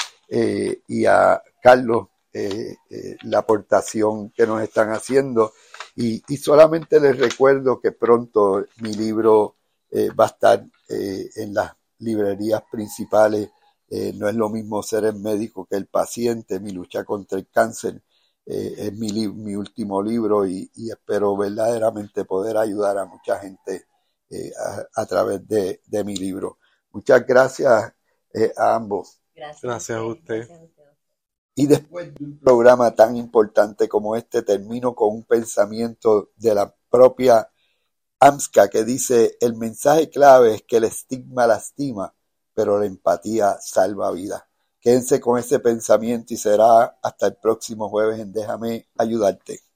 eh, y a Carlos eh, eh, la aportación que nos están haciendo y, y solamente les recuerdo que pronto mi libro eh, va a estar eh, en las librerías principales. Eh, no es lo mismo ser el médico que el paciente. Mi lucha contra el cáncer eh, es mi, mi último libro y, y espero verdaderamente poder ayudar a mucha gente eh, a, a través de, de mi libro. Muchas gracias eh, a ambos. Gracias, gracias a usted. Gracias a usted. Y después de un programa tan importante como este, termino con un pensamiento de la propia AMSCA que dice: el mensaje clave es que el estigma lastima, pero la empatía salva vidas. Quédense con ese pensamiento y será hasta el próximo jueves en Déjame Ayudarte.